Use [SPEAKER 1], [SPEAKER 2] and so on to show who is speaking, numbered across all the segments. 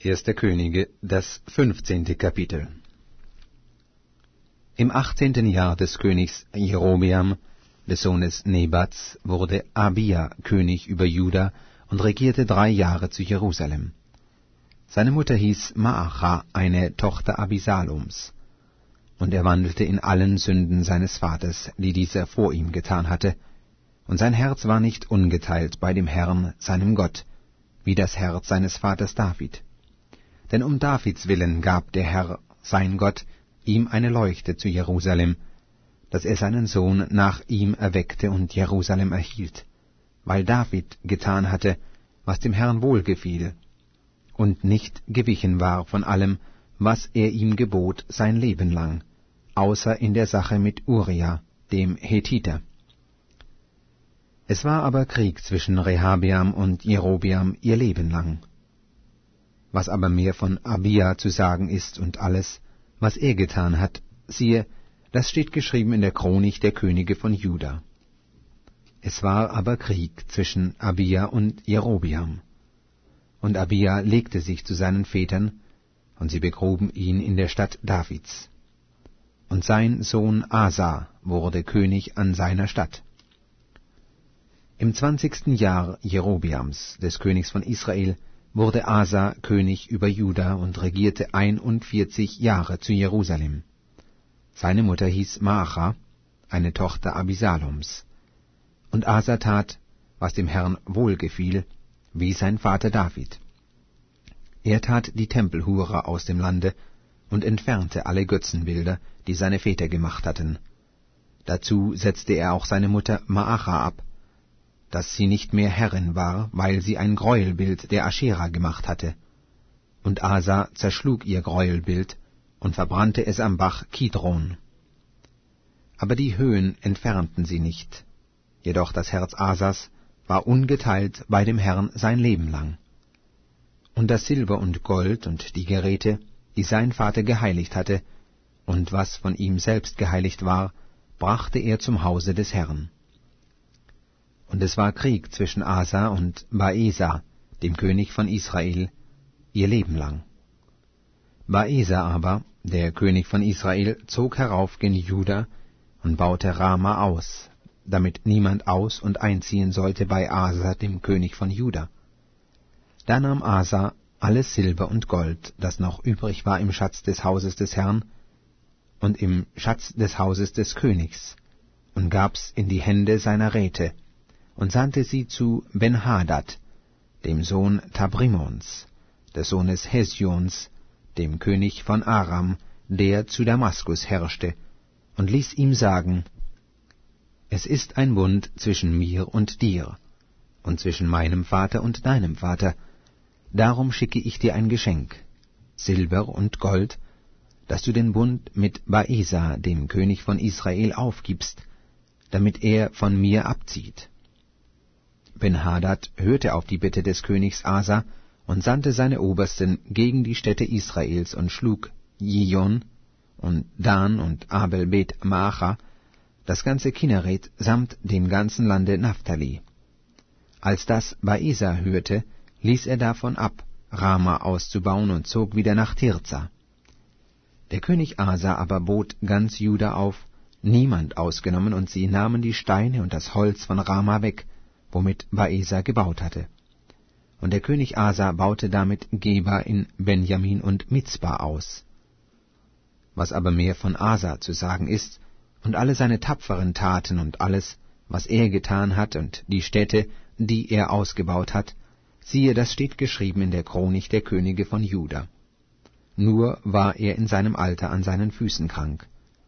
[SPEAKER 1] 1. Könige, das 15. Kapitel. Im 18. Jahr des Königs Jerobeam, des Sohnes Nebats, wurde Abia König über Juda und regierte 3 Jahre zu Jerusalem. Seine Mutter hieß Maacha, eine Tochter Abisaloms. Und er wandelte in allen Sünden seines Vaters, die dieser vor ihm getan hatte, und sein Herz war nicht ungeteilt bei dem Herrn, seinem Gott, wie das Herz seines Vaters David. Denn um Davids willen gab der Herr, sein Gott, ihm eine Leuchte zu Jerusalem, dass er seinen Sohn nach ihm erweckte und Jerusalem erhielt, weil David getan hatte, was dem Herrn wohlgefiel, und nicht gewichen war von allem, was er ihm gebot sein Leben lang, außer in der Sache mit Uria, dem Hethiter. Es war aber Krieg zwischen Rehabeam und Jerobeam ihr Leben lang. Was aber mehr von Abia zu sagen ist und alles, was er getan hat, siehe, das steht geschrieben in der Chronik der Könige von Juda. Es war aber Krieg zwischen Abia und Jerobeam. Und Abia legte sich zu seinen Vätern, und sie begruben ihn in der Stadt Davids. Und sein Sohn Asa wurde König an seiner Stadt. Im 20. Jahr Jerobeams, des Königs von Israel, wurde Asa König über Juda und regierte 41 Jahre zu Jerusalem. Seine Mutter hieß Maacha, eine Tochter Abisaloms. Und Asa tat, was dem Herrn wohlgefiel, wie sein Vater David. Er tat die Tempelhure aus dem Lande und entfernte alle Götzenbilder, die seine Väter gemacht hatten. Dazu setzte er auch seine Mutter Maacha ab, dass sie nicht mehr Herrin war, weil sie ein Gräuelbild der Aschera gemacht hatte. Und Asa zerschlug ihr Gräuelbild und verbrannte es am Bach Kidron. Aber die Höhen entfernten sie nicht, jedoch das Herz Asas war ungeteilt bei dem Herrn sein Leben lang. Und das Silber und Gold und die Geräte, die sein Vater geheiligt hatte, und was von ihm selbst geheiligt war, brachte er zum Hause des Herrn. Und es war Krieg zwischen Asa und Baesa, dem König von Israel, ihr Leben lang. Baesa aber, der König von Israel, zog herauf gen Juda und baute Rama aus, damit niemand aus- und einziehen sollte bei Asa, dem König von Juda. Da nahm Asa alles Silber und Gold, das noch übrig war im Schatz des Hauses des Herrn und im Schatz des Hauses des Königs, und gab's in die Hände seiner Räte, und sandte sie zu Ben-Hadad, dem Sohn Tabrimons, des Sohnes Hesjons, dem König von Aram, der zu Damaskus herrschte, und ließ ihm sagen: Es ist ein Bund zwischen mir und dir, und zwischen meinem Vater und deinem Vater, darum schicke ich dir ein Geschenk, Silber und Gold, dass du den Bund mit Baesa, dem König von Israel, aufgibst, damit er von mir abzieht. Ben-Hadad hörte auf die Bitte des Königs Asa und sandte seine Obersten gegen die Städte Israels und schlug Jion und Dan und Abel-Bet-Maacha, das ganze Kinneret samt dem ganzen Lande Naphtali. Als das Baesa hörte, ließ er davon ab, Rama auszubauen, und zog wieder nach Tirza. Der König Asa aber bot ganz Juda auf, niemand ausgenommen, und sie nahmen die Steine und das Holz von Rama weg, womit Baesa gebaut hatte. Und der König Asa baute damit Geba in Benjamin und Mizpa aus. Was aber mehr von Asa zu sagen ist, und alle seine tapferen Taten und alles, was er getan hat, und die Städte, die er ausgebaut hat, siehe, das steht geschrieben in der Chronik der Könige von Juda. Nur war er in seinem Alter an seinen Füßen krank.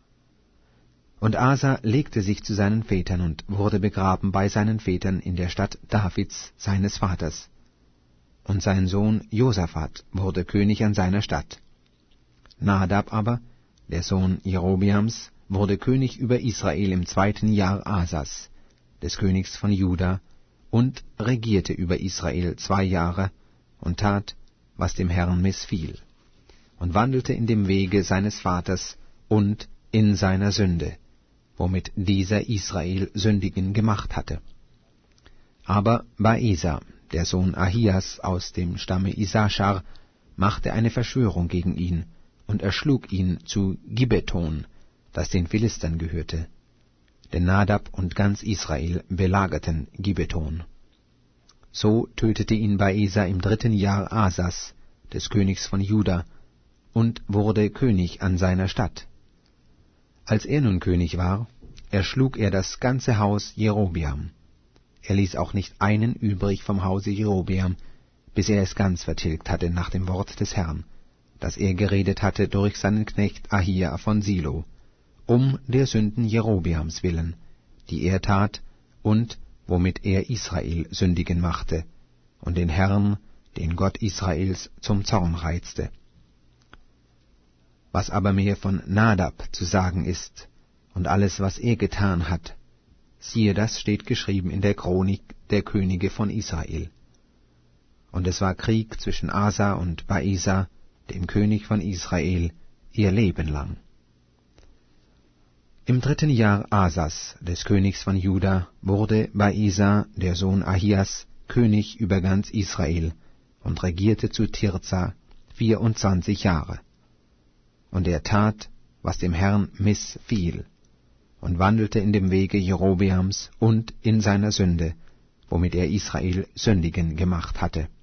[SPEAKER 1] Und Asa legte sich zu seinen Vätern und wurde begraben bei seinen Vätern in der Stadt Davids, seines Vaters. Und sein Sohn Josaphat wurde König an seiner Stadt. Nadab aber, der Sohn Jerobeams, wurde König über Israel im 2. Jahr Asas, des Königs von Juda, und regierte über Israel 2 Jahre und tat, was dem Herrn missfiel, und wandelte in dem Wege seines Vaters und in seiner Sünde, womit dieser Israel sündigen gemacht hatte. Aber Baesa, der Sohn Ahias aus dem Stamme Isaschar, machte eine Verschwörung gegen ihn und erschlug ihn zu Gibbeton, das den Philistern gehörte. Denn Nadab und ganz Israel belagerten Gibbeton. So tötete ihn Baesa im 3. Jahr Asas, des Königs von Juda, und wurde König an seiner Stadt. Als er nun König war, erschlug er das ganze Haus Jerobeam. Er ließ auch nicht einen übrig vom Hause Jerobeam, bis er es ganz vertilgt hatte nach dem Wort des Herrn, das er geredet hatte durch seinen Knecht Ahia von Silo, um der Sünden Jerobeams willen, die er tat und womit er Israel sündigen machte und den Herrn, den Gott Israels, zum Zorn reizte. Was aber mehr von Nadab zu sagen ist und alles, was er getan hat, siehe, das steht geschrieben in der Chronik der Könige von Israel. Und es war Krieg zwischen Asa und Baesa, dem König von Israel, ihr Leben lang. Im 3. Jahr Asas, des Königs von Juda, wurde Baesa, der Sohn Ahias, König über ganz Israel und regierte zu Tirza 24 Jahre. Und er tat, was dem Herrn missfiel, und wandelte in dem Wege Jerobeams und in seiner Sünde, womit er Israel sündigen gemacht hatte.